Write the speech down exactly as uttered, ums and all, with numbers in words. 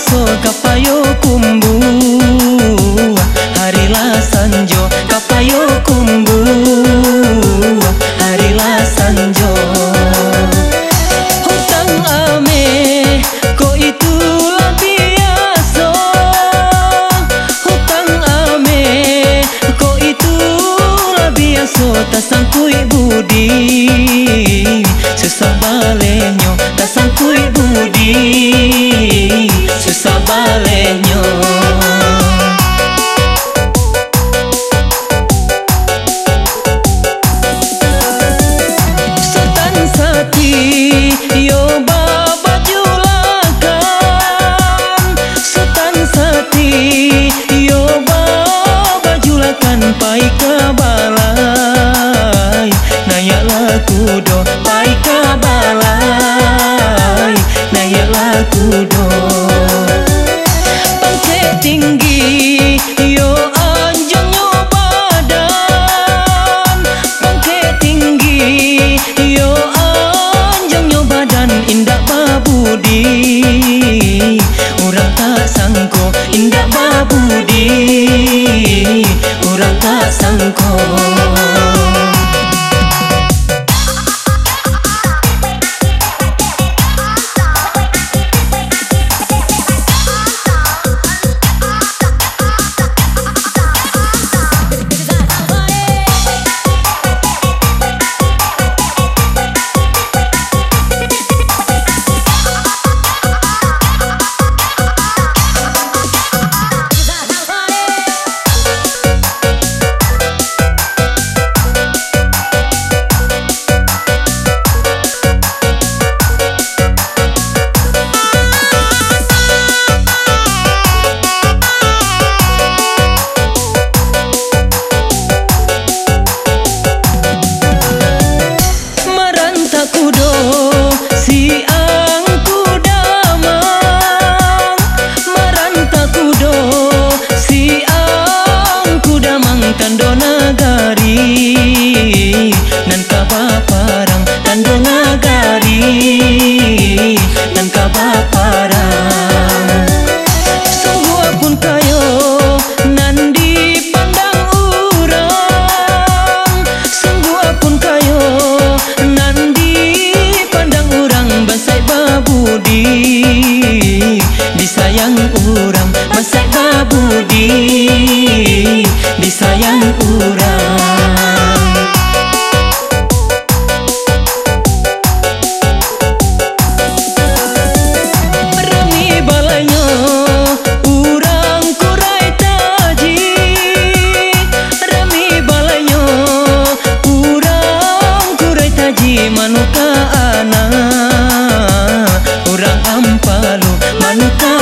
biasa kapayo kumbu harilah sanjo kapayo kumbu harilah sanjo hutang ame ko itulah biasa hutang ame ko itulah biasa tak sangkui budi sesabalenyo tak sangkui budi sesabalenyo Sultan Sati yo baba julakan Sultan Sati yo baba julakan pai kabalai naya laku do pai kabalai naya laku do pangke tinggi yo anjong yo badan pangke tinggi yo anjong yo badan indah babudi urang tak sangko indah babudi urang tak sangko kudo siang kudamang maranta kudo siang kudamang tando nagari nan kabaparang tando nagari nan kabaparang sungguh pun kayo nan dipandang urang sungguh pun kayo nan babudi disayang urang masai babudi disayang urang rami balanyo urang kurai taji rami balanyo urang kurai taji manuka anak urang ampalu manuka